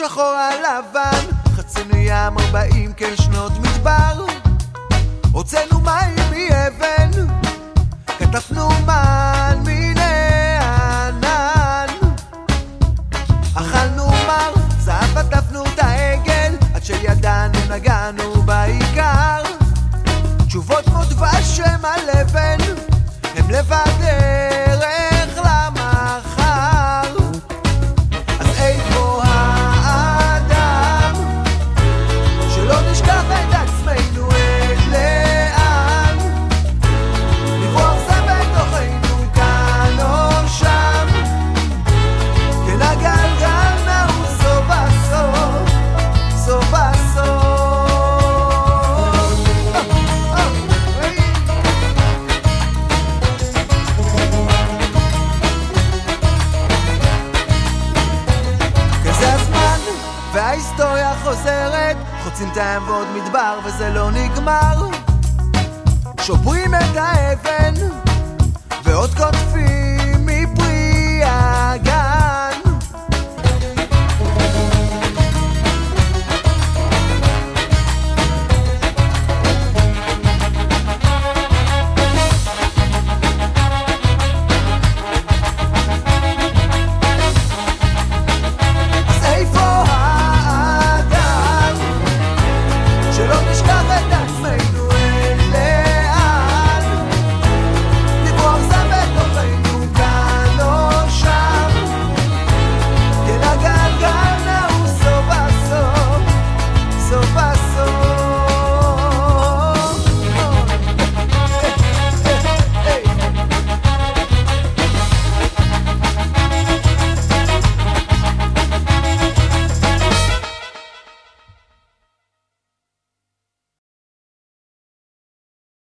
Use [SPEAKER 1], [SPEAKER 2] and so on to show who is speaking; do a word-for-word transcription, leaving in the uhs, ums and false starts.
[SPEAKER 1] שחור על לבן, חצינו ים ארבעים כשנות מדבר, הוצאנו מים מאבן, כתפנו מן מיני ענן, אכלנו מר, זהב עטפנו את העגל, עד שידענו נגענו בעיקר, תשובות כמו דבש שם על אבן, הם לבד דרך למחר. אז איפה האדם, שלא נשכח את עצמנו את לאן, לברוח זה בתוכנו כאן או שם, כן הגלגל נעו סוף הסוף, סוף הסוף. וההיסטוריה חוזרת, חוצים את הים ועוד מדבר וזה לא נגמר, שוברים את האבן ועוד קוטפים מפרי הגן. So